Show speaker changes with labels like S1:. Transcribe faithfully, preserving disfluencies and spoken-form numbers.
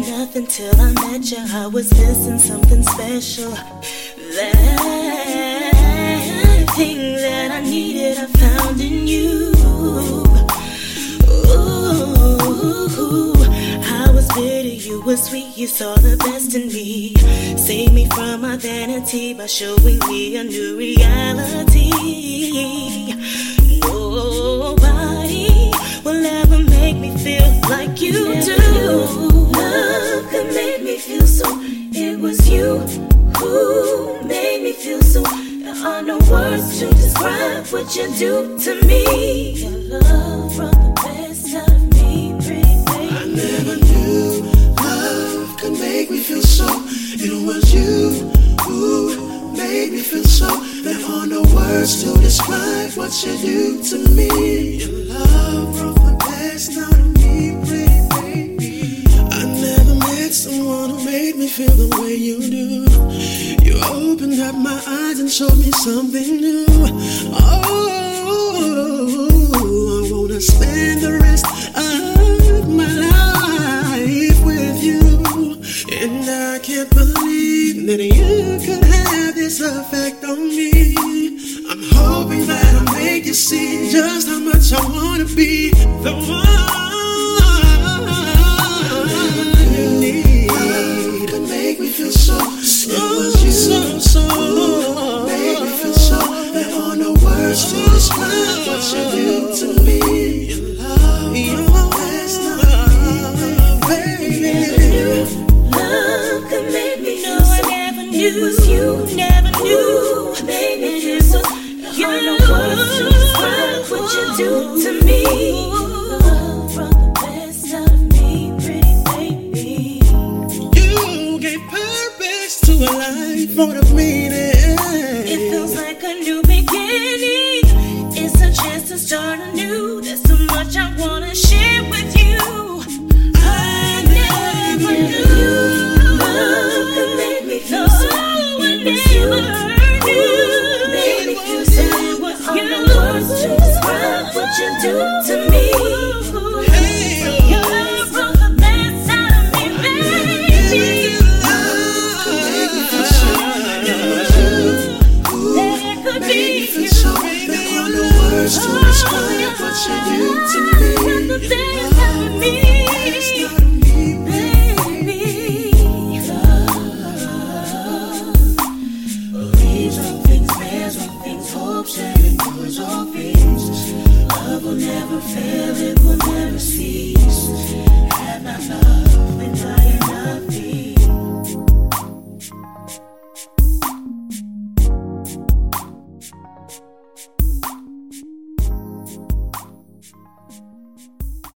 S1: nothing till I met you. I was missing something special. That thing that I needed, I found in you. Ooh, I was bitter, you were sweet, you saw the best in me. Save me from my vanity by showing me a new reality. Nobody will ever make me feel like you do. Love could make me feel so. It was you who made me feel so. There are no words to describe what you do to me. Your love brought the best out of me, pretty baby.
S2: I never knew love could make me feel so. It was you who made me feel so. There are no words to describe what you do to me. Your love brought the best out of me, pretty baby. I never met someone who made me feel the way you do. You opened up my eyes and showed me something new. Oh, I wanna spend the rest of my life with you. And I can't believe that you could have this effect on me. I'm hoping that I make you see just how much I wanna be the one you need. Love could make me feel so. So, it was you so, so made me feel so. There are no words to describe what you do to me. Your love, your best love, baby.
S1: Love could make me feel so. I never knew. It was you, never knew. Made me feel so. There are no words to describe what you do to me. Love brought the best out of me, pretty baby.
S2: You gave purpose to a life full of meaning.
S1: It feels like a new beginning. It's a chance to start anew. There's so much I wanna share with you. I never knew love could make me feel so. I never knew made me feel so. There were no words to describe what you do to me. Your love brought the best out of me, baby.
S2: Love could make me feel so. It was you who made me feel so. There are no words to describe what you do to me.
S1: The best out of me, baby. Love believes all things, bears all things, hopes and endures all things. Love will never fail, it will never cease. Have not love.